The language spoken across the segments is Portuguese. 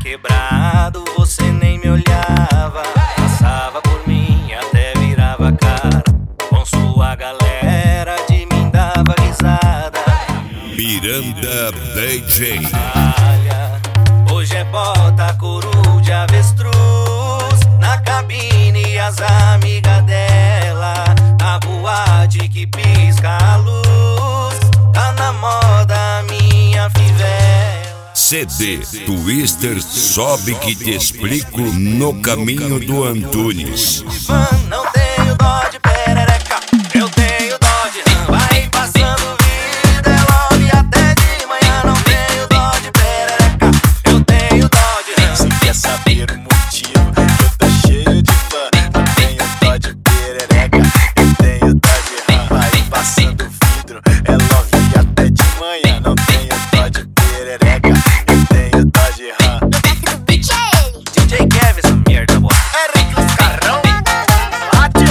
quebrado, você nem me olhava. Passava por mim, até virava cara. Com sua galera de mim dava risada. Miranda DJ. Hoje é bota, couro de avestruz. Na cabine as amigas dela. Na boate que pisca a luz. Tá na moda minha fivela. CD Twister Sobe que te explico no caminho do Antunes. Não tenho dó de perereca, eu tenho dó de rã. Vai passando vida, é love até de manhã. Não tenho dó de perereca, eu tenho dó de rã. Você quer saber o motivo? Eu tô cheio de fã. Não tenho dó de perereca, eu tenho dó de rã. Vai passando vidro, é love até de manhã. Não tenho dó de perereca, eu tenho dó de rã. DJ Kevin, essa merda, boa. Henrique os carrão, bate.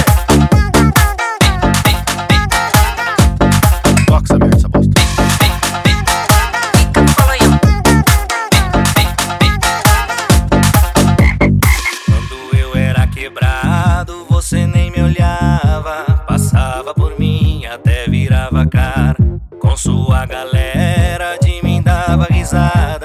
Toca essa merda, essa bosta. Quando eu era quebrado, você nem me olhava. Passava por mim, até virava cara. Com sua galera de mim dava risada.